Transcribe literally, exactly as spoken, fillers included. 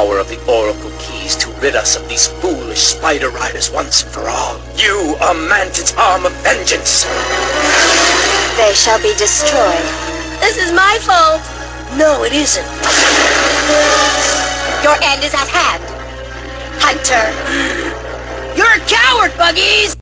power of the Oracle Keys to rid us of these foolish spider riders once and for all. You are Mantis' arm of vengeance. They shall be destroyed. This is my fault. No, it isn't. Your end is at hand. Hunter. You're a coward, Buggies!